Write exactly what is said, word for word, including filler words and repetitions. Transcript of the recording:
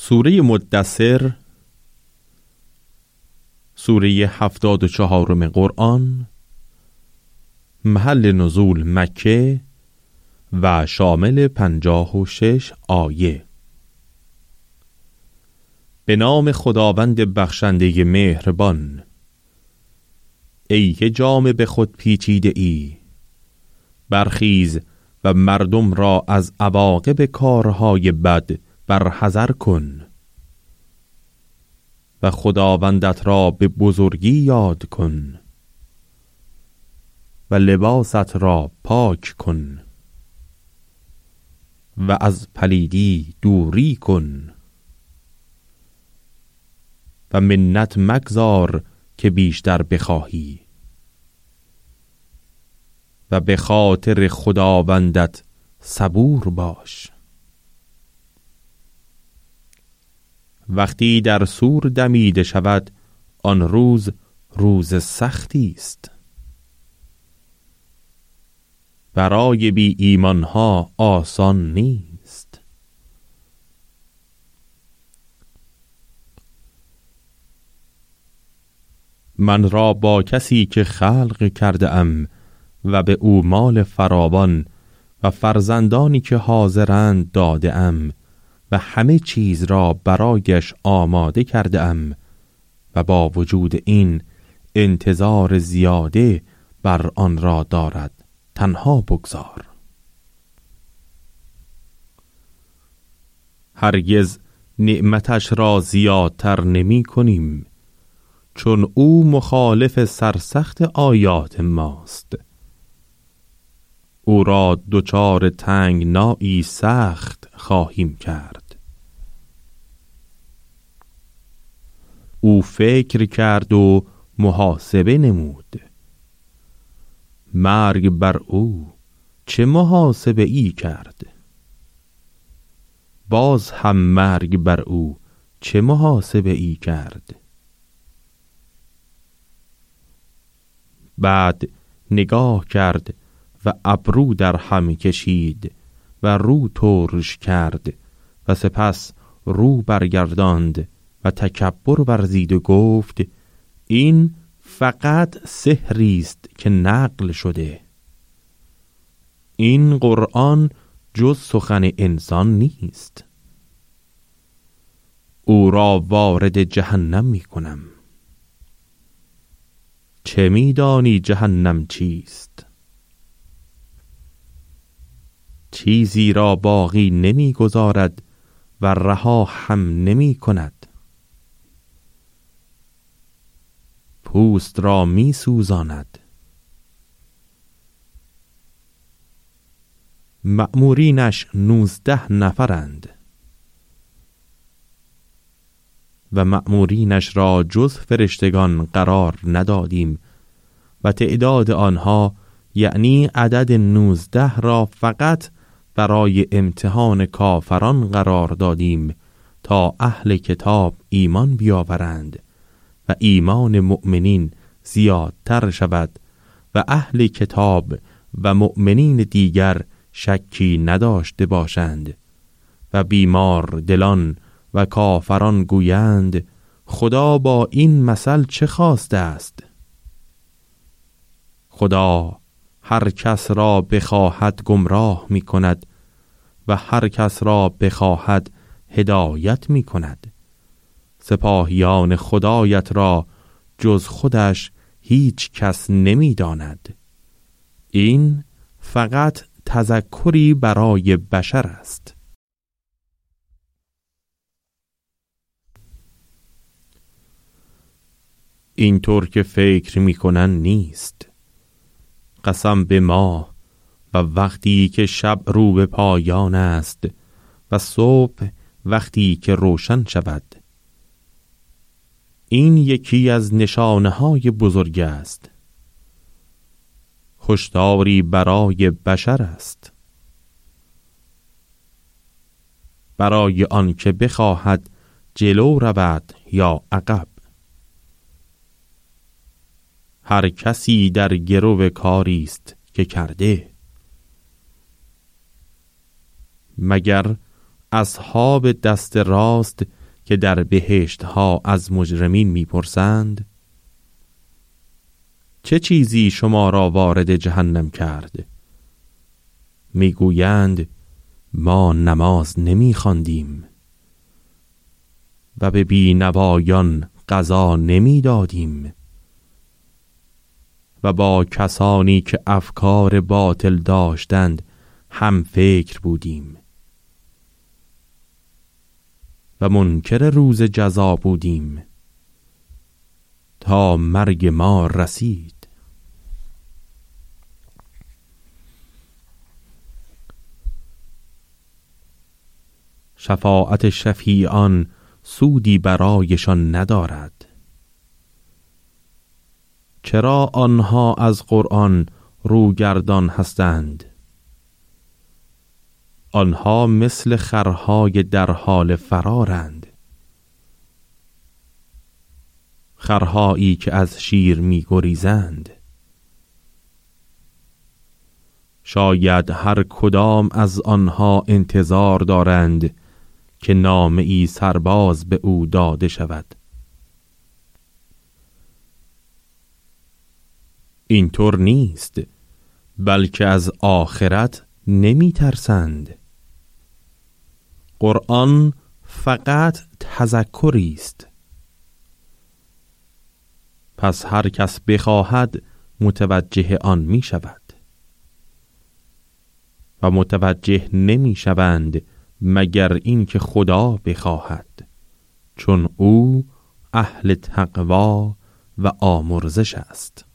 سوره مدثر، سوره هفتاد و چهارم قرآن، محل نزول مکه و شامل پنجاه و شش آیه. به نام خداوند بخشنده مهربان. ای که جامه به خود پیچیده ای، برخیز و مردم را از عواقب کارهای بد برحذر کن و خداوندت را به بزرگی یاد کن و لباست را پاک کن و از پلیدی دوری کن و منت مگذار که بیشتر بخواهی و به خاطر خداوندت صبور باش. وقتی در سور دمیده شود، آن روز روز سختی است. برای بی ایمان ها آسان نیست. من را با کسی که خلق کرده ام و به او مال فراوان و فرزندانی که حاضرند داده ام و همه چیز را برایش آماده کرده ام و با وجود این انتظار زیاده بر آن را دارد، تنها بگذار. هرگز نعمتش را زیادتر نمی کنیم، چون او مخالف سرسخت آیات ماست. او را دچار تنگنایی سخت خواهیم کرد. او فکر کرد و محاسبه نمود. مرگ بر او چه محاسبه ای کرد؟ باز هم مرگ بر او چه محاسبه ای کرد؟ بعد نگاه کرد و ابرو در هم کشید و رو ترش کرد و سپس رو برگرداند و تکبر ورزید و گفت این فقط سحری است که نقل شده. این قرآن جز سخن انسان نیست. او را وارد جهنم می کنم. چه می دانی جهنم چیست؟ چیزی را باقی نمی گذارد و رها هم نمی کند. پوست را می سوزاند. مأمورینش نوزده نفرند و مأمورینش را جز فرشتگان قرار ندادیم و تعداد آنها یعنی عدد نوزده را فقط برای امتحان کافران قرار دادیم تا اهل کتاب ایمان بیاورند و ایمان مؤمنین زیادتر شود و اهل کتاب و مؤمنین دیگر شکی نداشته باشند و بیمار دلان و کافران گویند خدا با این مثل چه خواسته است؟ خدا هر کس را بخواهد گمراه می کند و هر کس را بخواهد هدایت می کند. سپاهیان خدایت را جز خودش هیچ کس نمی داند. این فقط تذکری برای بشر است. اینطور که فکر می کنن نیست. قسم به ما و وقتی که شب رو به پایان است و صبح وقتی که روشن شود. این یکی از نشانه‌های بزرگ است. هشداری برای بشر است. برای آن که بخواهد جلو رود یا عقب. هر کسی در گرو کاری است که کرده. مگر اصحاب دست راست که در بهشت ها از مجرمین میپرسند چه چیزی شما را وارد جهنم کرد؟ میگویند ما نماز نمیخواندیم و به بینوایان غذا نمیدادیم و با کسانی که افکار باطل داشتند هم فکر بودیم و منکر روز جزا بودیم تا مرگ ما رسید. شفاعت شفیعان سودی برایشان ندارد. چرا آنها از قرآن روگردان هستند؟ آنها مثل خرهای در حال فرارند، خرهایی که از شیر می گریزند. شاید هر کدام از آنها انتظار دارند که نامه‌ای سرباز به او داده شود. اینطور نیست، بلکه از آخرت نمی ترسند. قرآن فقط تذکری است. پس هر کس بخواهد متوجه آن می شود و متوجه نمی شوند مگر اینکه خدا بخواهد، چون او اهل تقوا و آمرزش است.